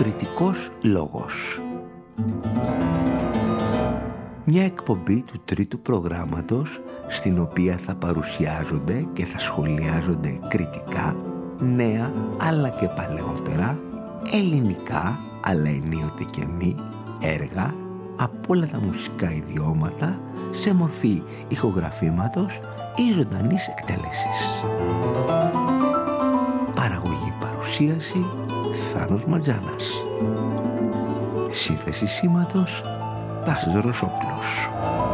Κριτικός λόγος. Μια εκπομπή του τρίτου προγράμματος, στην οποία θα παρουσιάζονται και θα σχολιάζονται κριτικά νέα αλλά και παλαιότερα, ελληνικά αλλά ενίοτε και μη έργα από όλα τα μουσικά ιδιώματα σε μορφή ηχογραφήματος ή ζωντανής εκτέλεσης. Παραγωγή παρουσίαση Θάνος Ματζάνας. Σύνθεση σήματος Τάσος Ρωσόπουλος.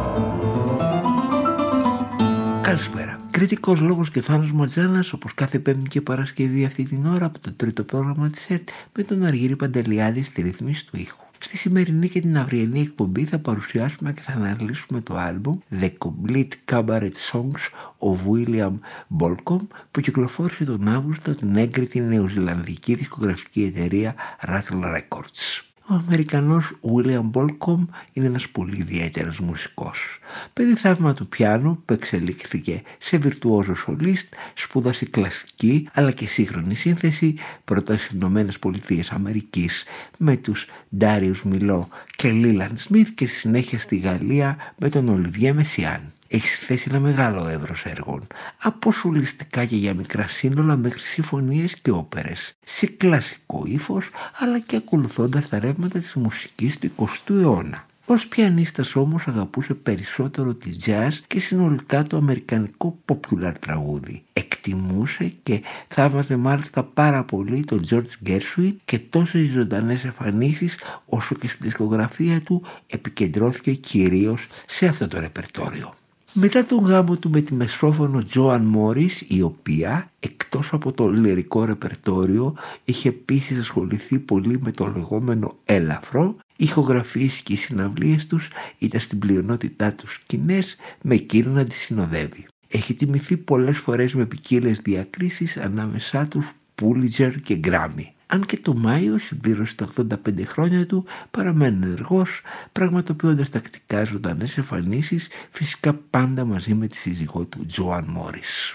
Καλησπέρα. Κριτικός λόγος και Θάνος Ματζάνας, όπως κάθε Πέμπτη και Παρασκευή αυτή την ώρα από το τρίτο πρόγραμμα της ΕΡΤ, με τον Αργύρη Παντελιάδη στη ρύθμιση του ήχου. Στη σημερινή και την αυριανή εκπομπή θα παρουσιάσουμε και θα αναλύσουμε το άλμπουμ The Complete Cabaret Songs of William Bolcom, που κυκλοφόρησε τον Αύγουστο την έγκριτη νεοζηλανδική δισκογραφική εταιρεία Rattle Records. Ο Αμερικανός William Bolcom είναι ένας πολύ ιδιαίτερος μουσικός. Παιδί θαύμα του πιάνου που εξελίχθηκε σε βιρτουόζο σολίστ, σπούδασε κλασική αλλά και σύγχρονη σύνθεση πρώτα στις Ηνωμένες Πολιτείες Αμερικής με τους Darius Milhaud και Leland Smith και στη συνέχεια στη Γαλλία με τον Olivier Messiaen. Έχει θέσει ένα μεγάλο εύρος έργων, από σολιστικά και για μικρά σύνολα μέχρι συμφωνίες και όπερες, σε κλασικό ύφος αλλά και ακολουθώντας τα ρεύματα της μουσικής του 20ου αιώνα. Ως πιανίστας όμως αγαπούσε περισσότερο τη jazz και συνολικά το αμερικανικό popular τραγούδι. Εκτιμούσε και θαύμαζε μάλιστα πάρα πολύ τον George Gershwin και τόσο στις ζωντανές εμφανίσεις όσο και στη δισκογραφία του επικεντρώθηκε κυρίως σε αυτό το ρεπερτόριο. Μετά τον γάμο του με τη μεσόφωνο Joan Morris, η οποία εκτός από το λυρικό ρεπερτόριο είχε επίσης ασχοληθεί πολύ με το λεγόμενο έλαφρο, οι ηχογραφίες και οι συναυλίες τους ήταν στην πλειονότητά τους σκηνές με εκείνο να τη συνοδεύει. Έχει τιμηθεί πολλές φορές με ποικίλες διακρίσεις, ανάμεσά τους Pulitzer και Grammy. Αν και το Μάιο συμπλήρωσε τα 85 χρόνια του, παραμένει ενεργός, πραγματοποιώντας τακτικά ζωντανές εμφανίσεις, φυσικά πάντα μαζί με τη σύζυγό του, Joan Morris.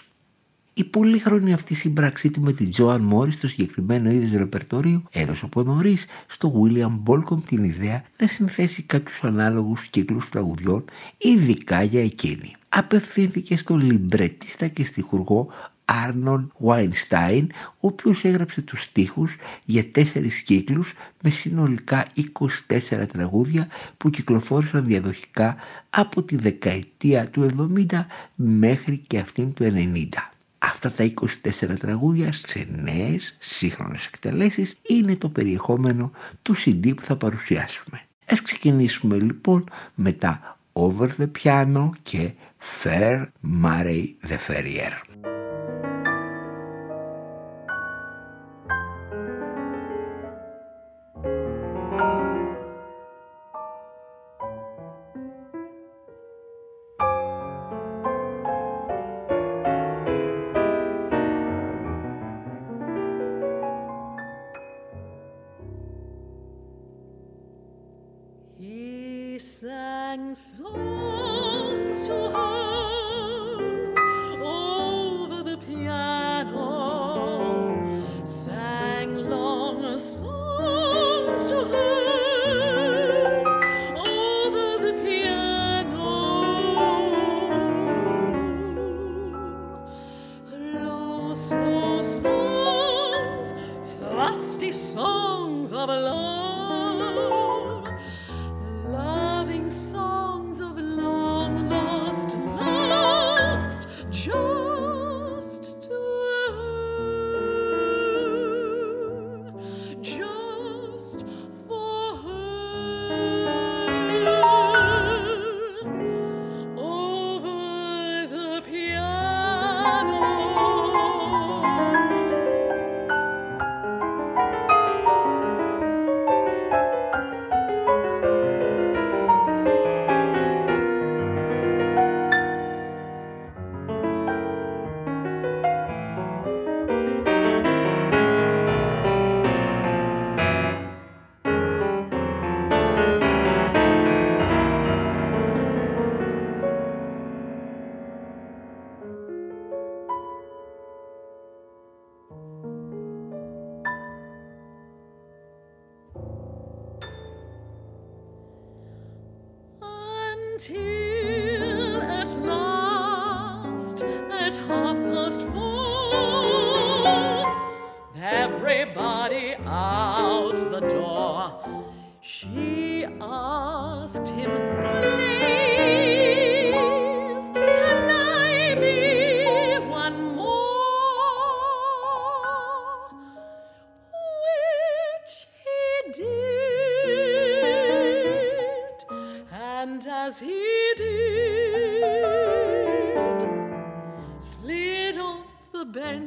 Η πολύχρονη αυτή σύμπραξή του με την Joan Morris στο συγκεκριμένο είδος ρεπερτόριου έδωσε από νωρίς στο William Bolcom την ιδέα να συνθέσει κάποιους ανάλογους κύκλους τραγουδιών, ειδικά για εκείνη. Απευθύνθηκε στο λιμπρετίστα και στιχουργό Arnold Weinstein, ο οποίος έγραψε τους στίχους για 4 κύκλους με συνολικά 24 τραγούδια που κυκλοφόρησαν διαδοχικά από τη δεκαετία του 70 μέχρι και αυτήν του 90. Αυτά τα 24 τραγούδια σε νέες σύγχρονες εκτελέσεις είναι το περιεχόμενο του CD που θα παρουσιάσουμε. Ας ξεκινήσουμε λοιπόν με τα Over the Piano και Fair Mary the Ferrier. Songs to her over the piano, sang long songs to her over the piano, low slow songs, lusty songs of love.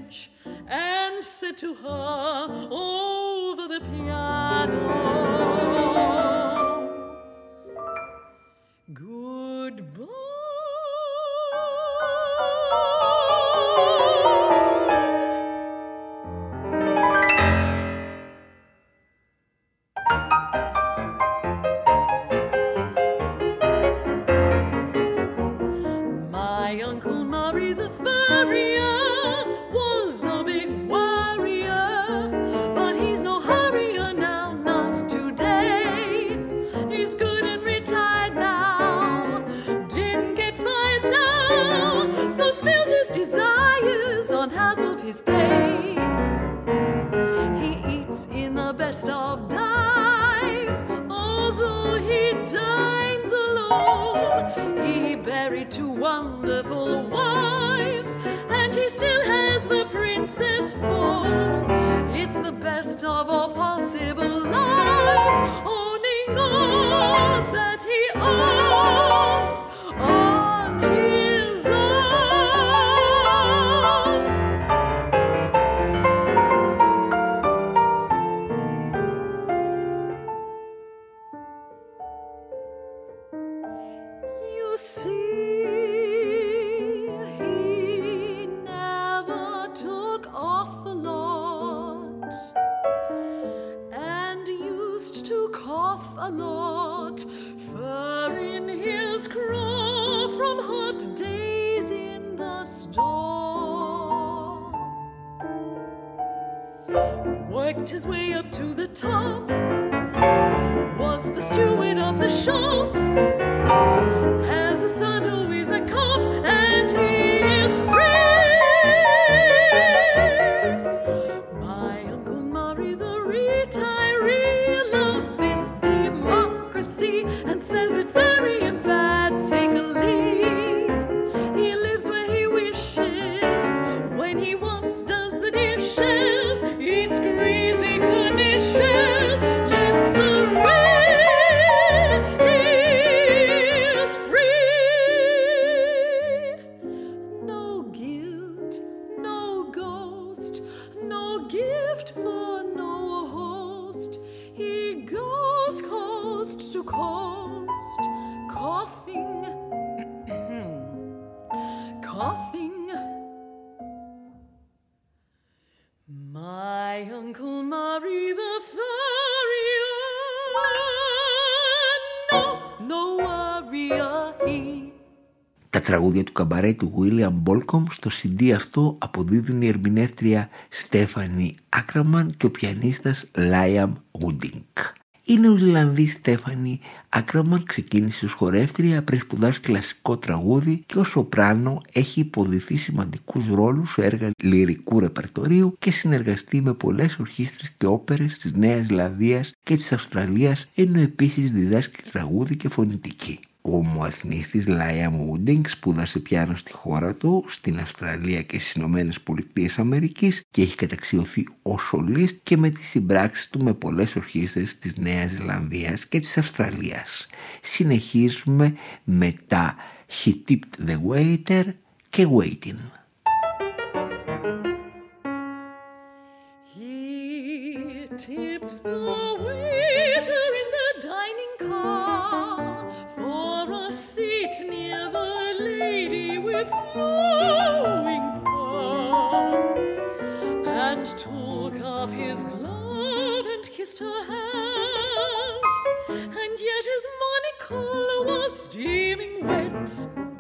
bench and said to her over the piano, goodbye. My Uncle Murray the Furrier was a big warrior, but he's no hurrier now, not today. He's good and retired now, didn't get fired now, fulfills his desires on half of his pay. He eats in the best of dives, although he dines alone. He buried two wonderful wives, and he still has the Princess full. It's the best of all possible lives, owning all that he owns on his own. You see, he never took off a lot, and used to cough a lot, fur in his craw from hot days in the store. Worked his way up to the top, was the steward of the shop, has a son who is a cop, and he is free. My Uncle Murray the retiree loves this democracy and says it very emphatically. He lives where he wishes, when he wants does the dishes, eats greasy knishes. Yes, sirree, he is free. No guilt, no ghost, no gift for no host. He goes coast to coast, coughing, coughing. My Uncle Murray the Furrier, no warrior he. Τα τραγούδια του καμπαρέ του William Bolcom στο CD αυτό αποδίδουν η ερμηνεύτρια Στέφανι Άκραμαν και ο πιανίστας Liam Wooding. Η Νεοζηλανδή Στέφανι Άκραμαν ξεκίνησε ως χορεύτρια πριν σπουδάσει κλασικό τραγούδι και ως σοπράνο έχει υποδηθεί σημαντικούς ρόλους σε έργα λυρικού ρεπερτορίου και συνεργαστεί με πολλές ορχήστρες και όπερες της Νέας Ζηλανδίας και της Αυστραλίας, ενώ επίσης διδάσκει τραγούδι και φωνητική. Ο ομοεθνής της Liam Wooding σπούδασε πιάνο στη χώρα του, στην Αυστραλία και στις Ηνωμένες Πολιτείες Αμερικής και έχει καταξιωθεί ως σολίστ και με τις συμπράξεις του με πολλές ορχήστρες της Νέας Ζηλανδίας και της Αυστραλίας. Συνεχίζουμε με τα He Tipped the Waiter και Waiting. He tipped the waiter in the dining car for a seat near the lady with flowing fur, and took off his glove and kissed her hand, and yet his monocle was steaming wet.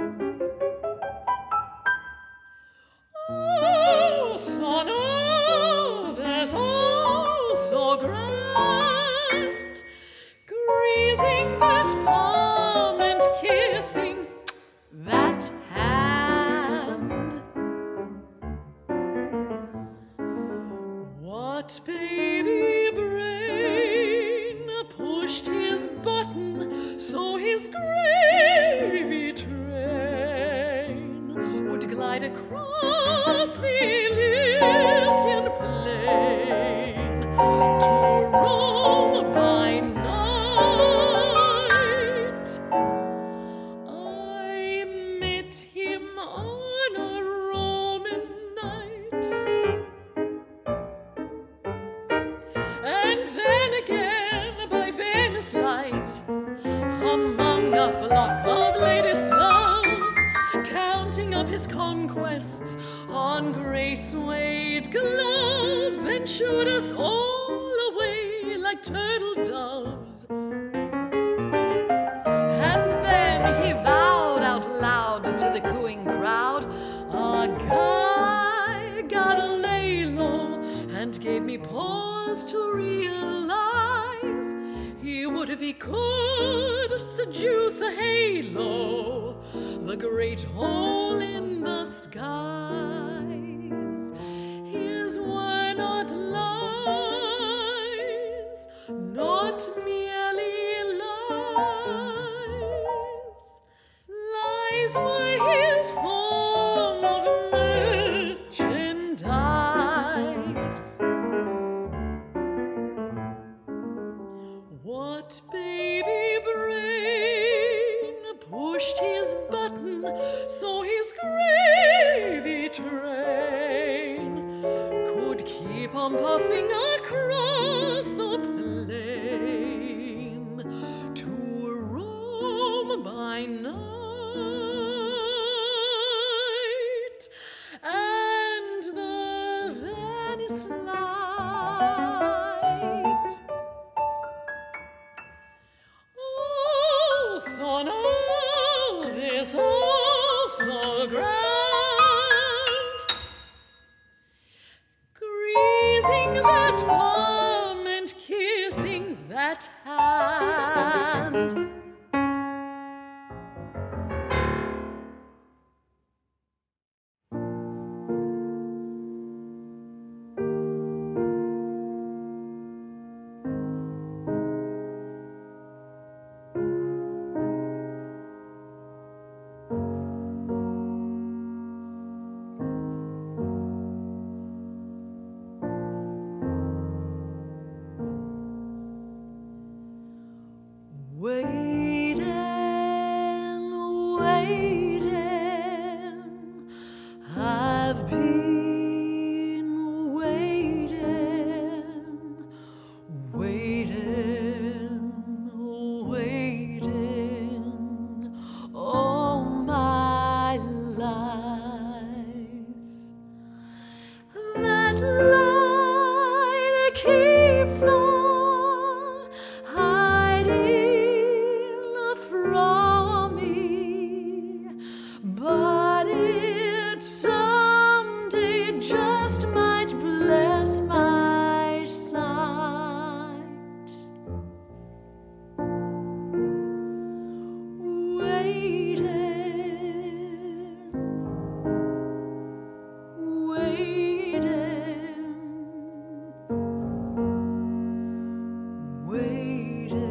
Oh, son of as oh so grand, greasing that palm and kissing that hand. What baby brain pushed his button so his gravy train would glide across the Elysian plain to Rome by night? I met him on a Roman night. up his conquests on grey suede gloves, then shooed us all away like turtle doves. And then he vowed out loud to the cooing crowd, a guy gotta lay low, and gave me pause to realize he would if he could seduce a halo, the great hole in the skies. His were not lies, not merely lies. Lies were his form of merchandise. What baby brain pushed his button so his gravy train could keep on puffing across the plain to Rome by night and the Venice light? Oh, son of this oh so grand, greasing that palm and kissing that hand. Waiting, waiting, I've been waiting, waiting, waiting all my life. That light keeps on from me, but it someday just might bless my sight. Waiting, waiting, waiting.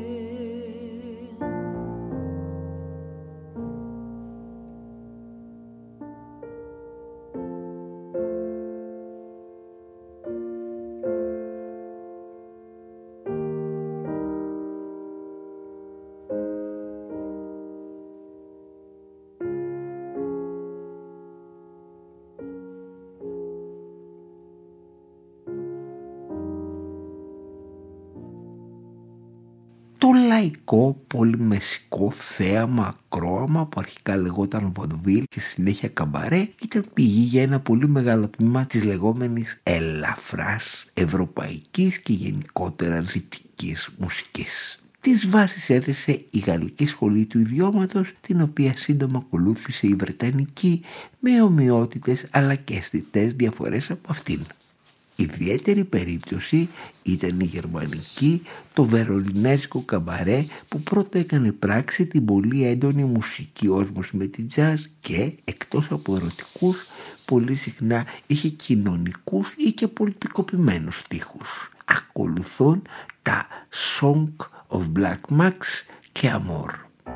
Το λαϊκό πολυμεσικό θέαμα ακρόαμα που αρχικά λεγόταν βοδβίλ και συνέχεια καμπαρέ ήταν πηγή για ένα πολύ μεγάλο τμήμα της λεγόμενης ελαφράς ευρωπαϊκής και γενικότερα δυτικής μουσικής. Τις βάσεις έθεσε η Γαλλική Σχολή του Ιδιώματος, την οποία σύντομα ακολούθησε η Βρετανική με ομοιότητες αλλά και αισθητές διαφορές από αυτήν. Ιδιαίτερη περίπτωση ήταν η γερμανική, το βερολινέζικο καμπαρέ που πρώτο έκανε πράξη την πολύ έντονη μουσική όσμωση με την jazz και εκτός από ερωτικούς πολύ συχνά είχε κοινωνικούς ή και πολιτικοποιημένους στίχους. Ακολουθούν τα Song of Black Max και Amor.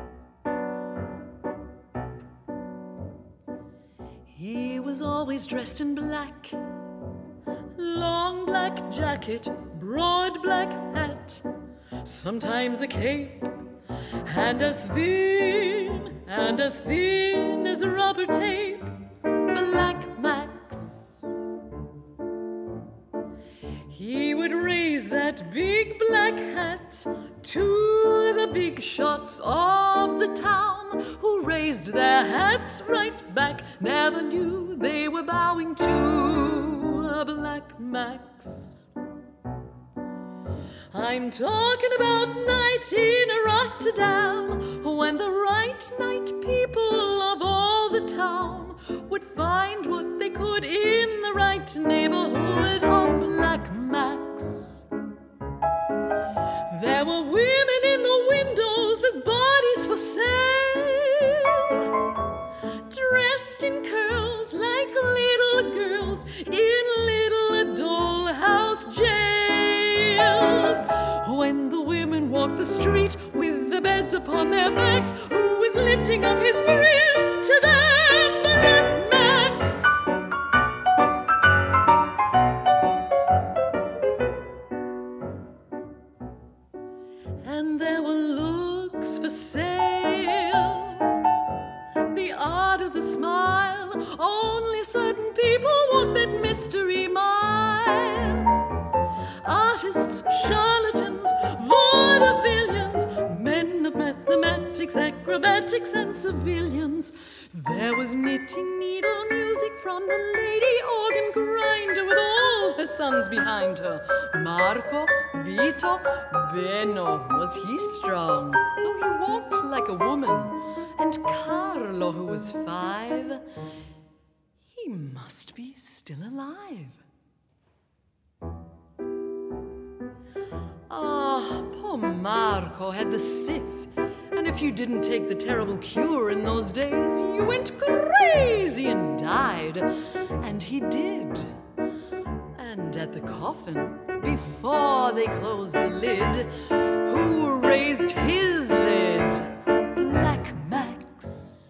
He was always dressed in black, long black jacket, broad black hat, sometimes a cape, and as thin as rubber tape, Black Max. He would raise that big black hat to the big shots of the town who raised their hats right back, never knew they were bowing to a Black Max. I'm talking about night in Rotterdam, when the right night people of all the town would find what they could in the right neighborhood of Black Max. There were women in the windows with bodies for sale, dressed in curls like little girls in little dollhouse jails. When the women walked the street with the beds upon their backs, who was lifting up his grin to them? Black Max. And there were looks for sale, the art of the smile. Only certain people walk that mystery mile. Artists, charlatans, vaudevillians, men of mathematics, acrobatics, and civilians. There was knitting needle music from the lady organ grinder with all her sons behind her. Marco, Vito, Benno, was he strong, though he walked like a woman. And Carlo, who was 5, he must be still alive. Ah, poor Marco had the sif, and if you didn't take the terrible cure in those days, you went crazy and died. And he did. And at the coffin, before they closed the lid, who raised his lid? Black Max.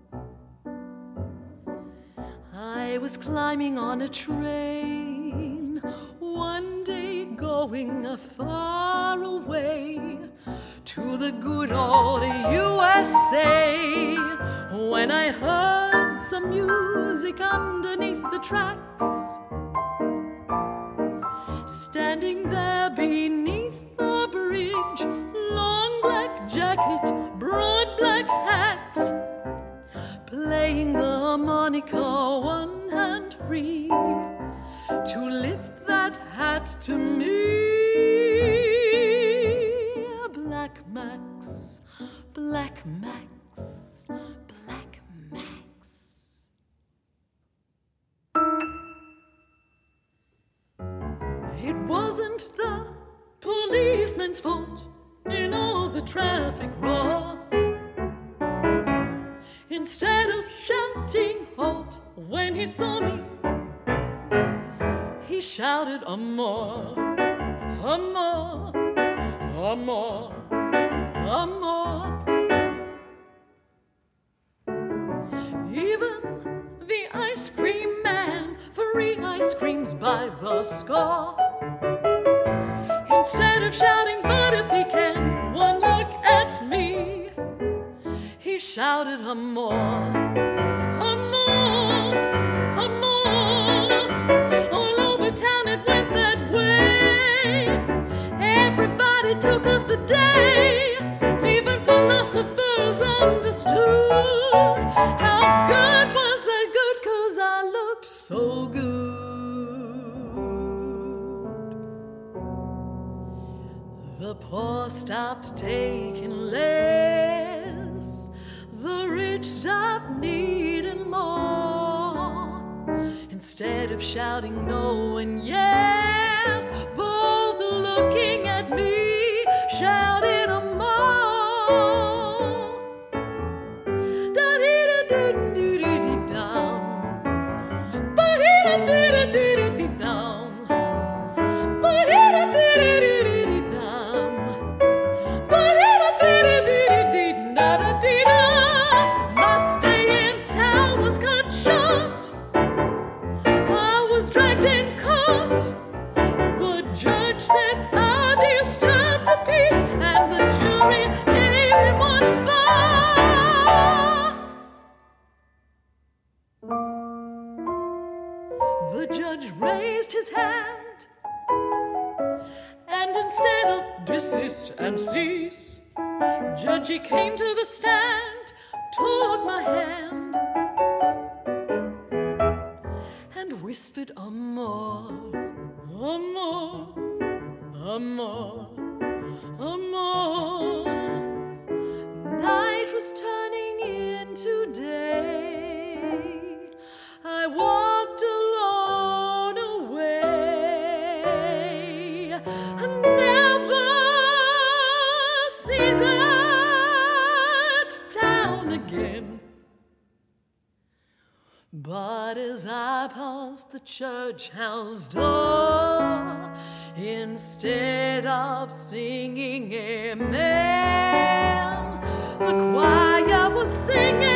I was climbing on a train one day, going far away to the good old USA, when I heard some music underneath the tracks. Standing there beneath the bridge, long black jacket, broad black hat, playing the harmonica, one hand free, to lift that hat to me. Black Max, Black Max, Black Max. It wasn't the policeman's fault in all the traffic roar. Instead of shouting halt when he saw me, he shouted amor, amor, amor, amor. Even the ice cream man, free ice creams by the score. Instead of shouting butter pecan, one look at me, he shouted amor, amor, amor. All over town it went that way. Everybody took off the day. Even philosophers understood how good was that good, 'cause I looked so good. The poor stopped taking less, the rich stopped needing more. Instead of shouting no and yes, both looking at me, shouted amor. Da-dee-da-doo-doo-doo-dee-dum, ba-dee-da-dee-da-dee-dee-dum, ba-dee-da-dee-da-dee-dee-dum, ba-dee-da-dee-da-dee-dee-da-da-dee-da. My stay in town was cut short. I was dragged in court. The judge said, "How do you stand for peace?" And the jury gave him 1-4. The judge raised his hand, and instead of desist and cease, Judgey came to the stand, took my hand and whispered amor, amor, amor, amor. Night was turning into day. I walked alone away and never see that town again. But as I passed the church house door, instead of singing amen, the choir was singing.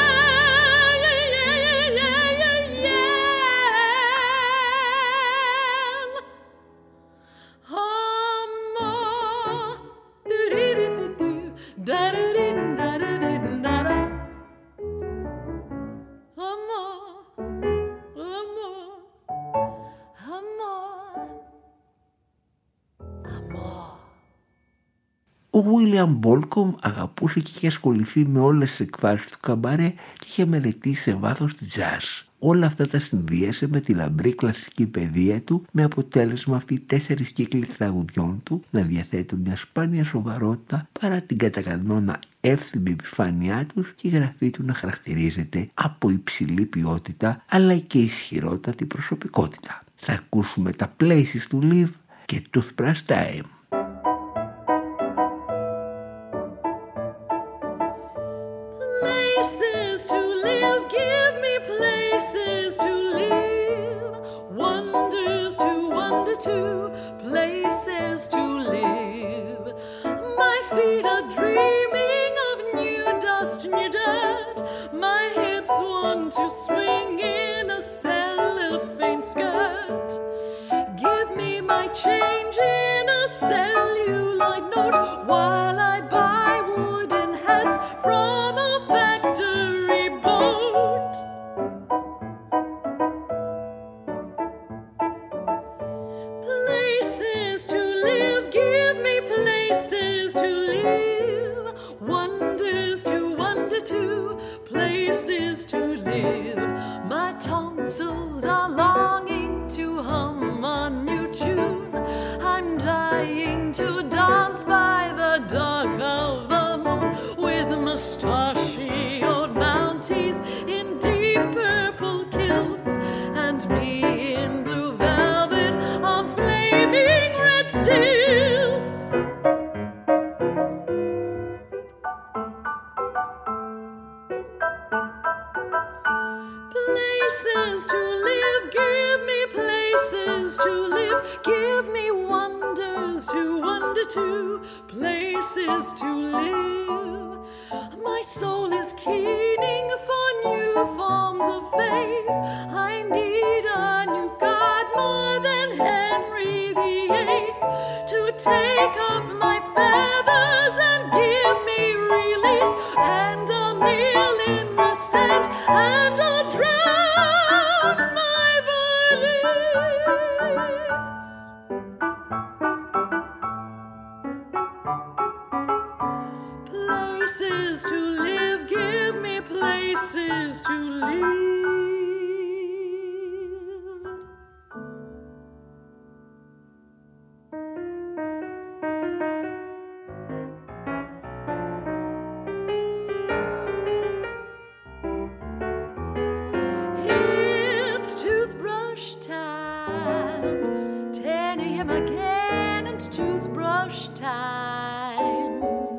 Ο William Bolcom αγαπούσε και είχε ασχοληθεί με όλες τις εκφάσεις του καμπαρέ και είχε μελετήσει σε βάθος τη jazz. Όλα αυτά τα συνδύασε με τη λαμπρή κλασική παιδεία του, με αποτέλεσμα αυτοί οι 4 κύκλοι τραγουδιών του να διαθέτουν μια σπάνια σοβαρότητα παρά την κατά κανόνα εύθυμη επιφάνειά τους και η γραφή του να χαρακτηρίζεται από υψηλή ποιότητα αλλά και ισχυρότατη προσωπικότητα. Θα ακούσουμε τα Places to Live και Toothbrush Time. Places to live. My feet are dreaming of new dust, new dirt. My hips want to swing in a cellophane skirt. Give me my change in a celluloid note while I buy wooden hats from a factory boat. Places to live, give me places to live. Wonders to wonder to, places to live. My tonsils are longing to hum a new tune. I'm dying to dance by the dark of the moon with mustachioed mounties in deep purple kilts and me in blue velvet on flaming red stilts. Places to live, give me places to live. Give me wonders to wonder to, places to live. My soul is keening for new forms of faith. I need a new God more than Henry VIII to take off my feathers and give me release. And I'll kneel in the sand and I'll drown my violins. Places to live, give me places to live. It's toothbrush time, 10 a.m. again, it's toothbrush time.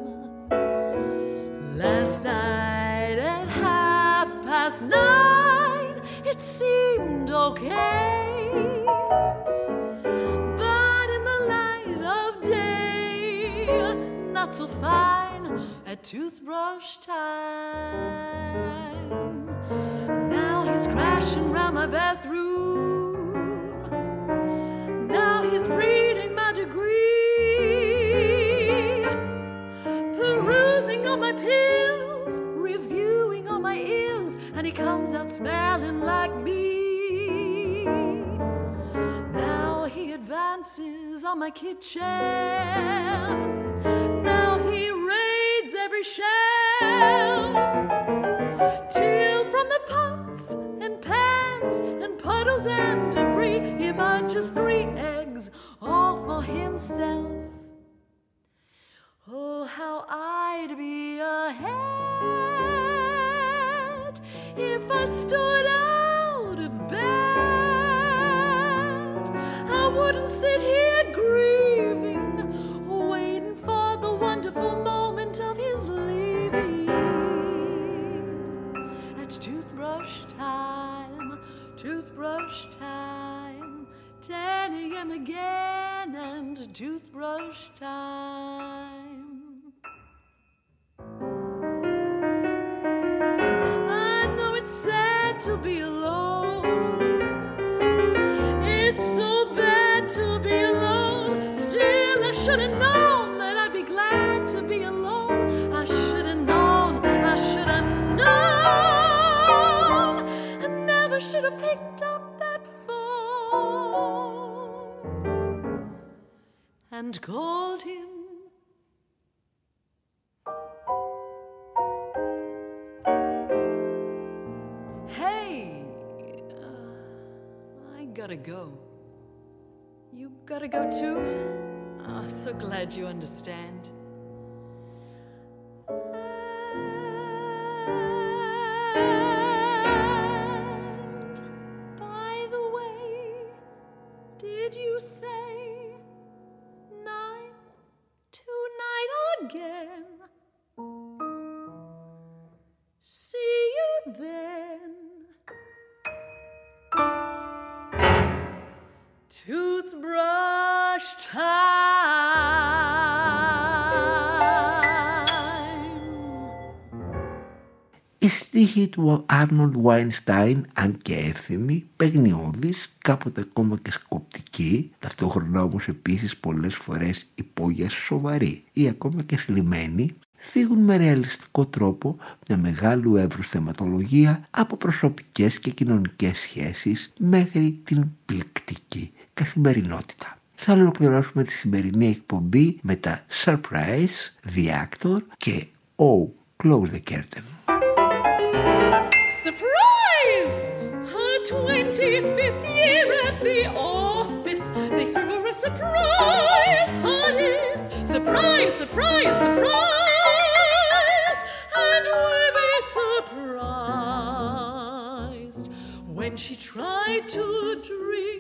Last night at 9:30, it seemed okay. But in the light of day, not so fine at toothbrush time. Now he's crashing round my bathroom. Now he's reading my degree, perusing all my pills, reviewing all my ills, and he comes out smelling like me. Now he advances on my kitchen. Now he raids every shelf. and pans and puddles and debris. He munches 3 eggs, all for himself. Oh, how I'd be ahead if I stood out of bed. I wouldn't sit here grieving, waiting for the wonderful moment of his leaving. It's toothbrush time, 10 a.m. again, and toothbrush time. I know it's sad to be alone. It's so bad to be alone. Still, I should have known that I'd be glad to be alone. I should have known, I should have known. I never should have picked up that phone and called him. Hey, I gotta go. You gotta go too? So glad you understand. And by the way, did you say 9 tonight again? See you then. Toothbrush time. Η στίχη του Άρνολντ Βάινστάιν, αν και εύθυμη, παιγνιώδης, κάποτε ακόμα και σκοπτική, ταυτόχρονα όμως επίσης πολλές φορές υπόγεια σοβαρή ή ακόμα και θλιμμένη, θίγουν με ρεαλιστικό τρόπο μια μεγάλου εύρους θεματολογία από προσωπικές και κοινωνικές σχέσεις μέχρι την πληκτική καθημερινότητα. Θα ολοκληρώσουμε τη σημερινή εκπομπή με τα Surprise, The Actor και Oh, Close the Curtain. Surprise! Her 25th year at the office. They threw her a surprise party. Surprise, surprise, surprise! And were they surprised when she tried to drink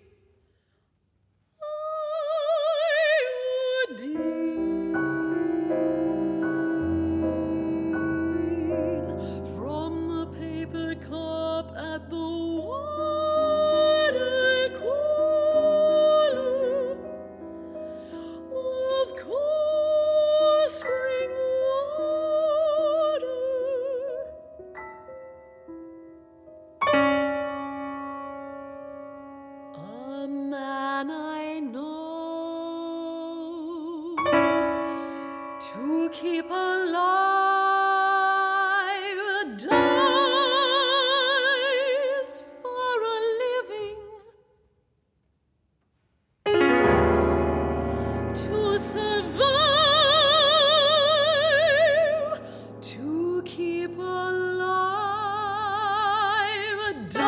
from the paper cup at the water cooler? Of course, spring water. A man I know to keep alive dies for a living. To survive, to keep alive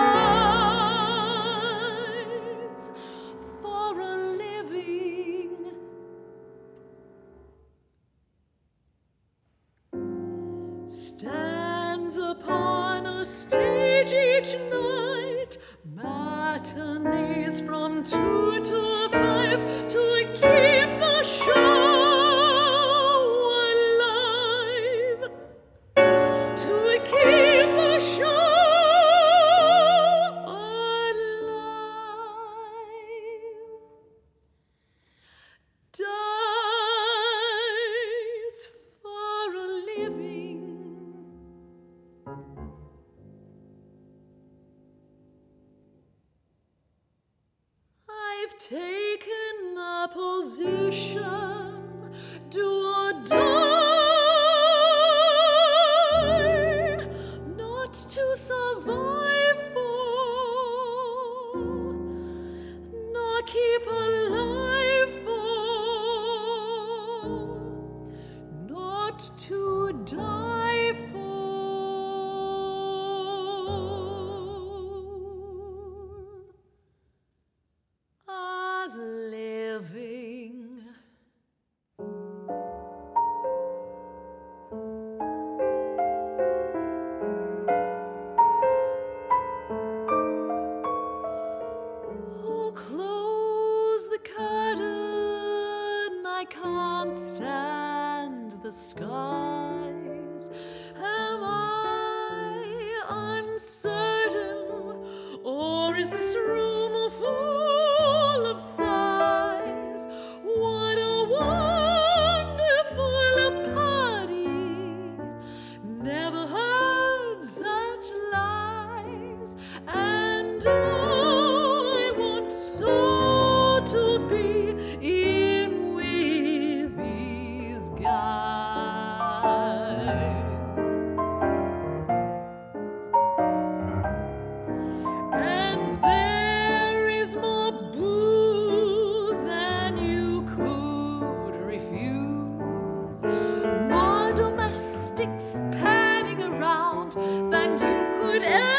dies for a living. Stands upon a stage each night, matinees from 2 to 5, to keep the show alive, to keep the show alive. Dies for a living. I've taken the position, do or die, not to survive for, nor keep alive for, not to die for.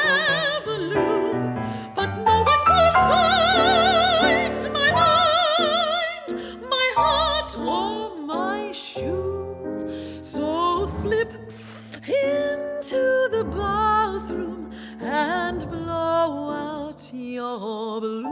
never lose. But no one could find my mind, my heart, or my shoes. So slip into the bathroom and blow out your blues.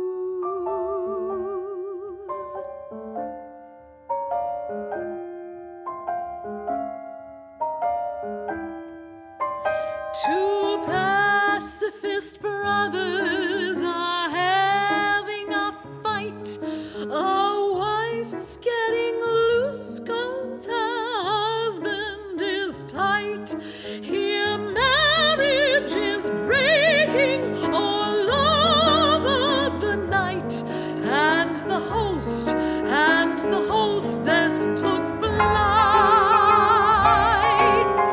Two pacifist brothers are having a fight. A wife's getting loose 'cause her husband is tight. Here marriage is breaking all over the night. And the host and the hostess took flight.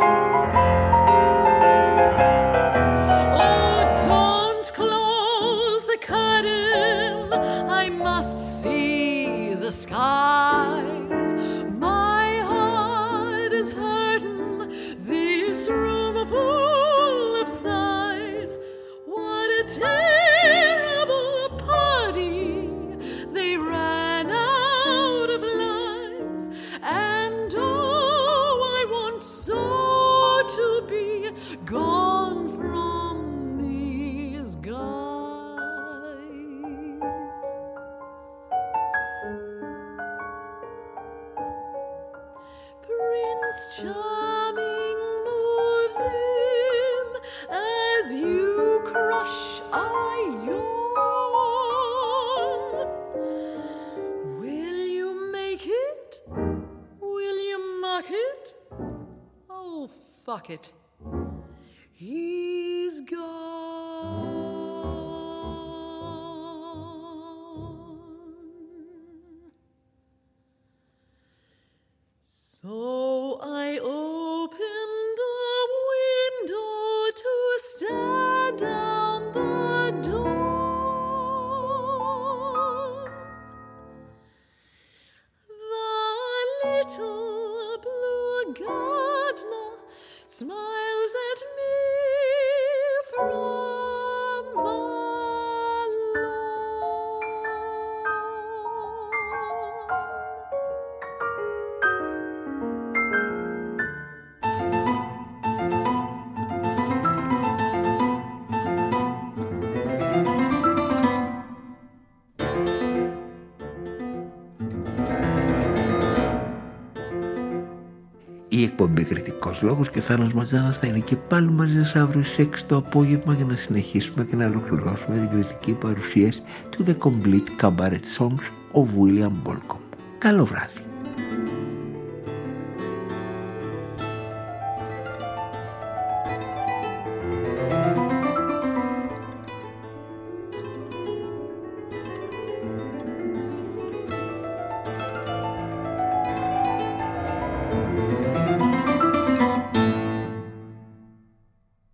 Oh, don't close the curtain, I must see the skies. My heart is hurting, this room full of sighs. What a terrible party, they ran out of lies. And oh, I want so to be gone from these guys. Prince Charming moves in as you crush a yawn. Will you make it? Will you muck it? Oh, fuck it. He's gone. So I opened the window to stare down the door. The little blue gardener smiles at me from the lawn. Η εκπομπή Κριτικός Λόγος και ο Θάνος Ματζάνας θα είναι και πάλι μαζί σας αύριο στις 6 το απόγευμα για να συνεχίσουμε και να ολοκληρώσουμε την κριτική παρουσίαση του The Complete Cabaret Songs of William Bolcom. Καλό βράδυ.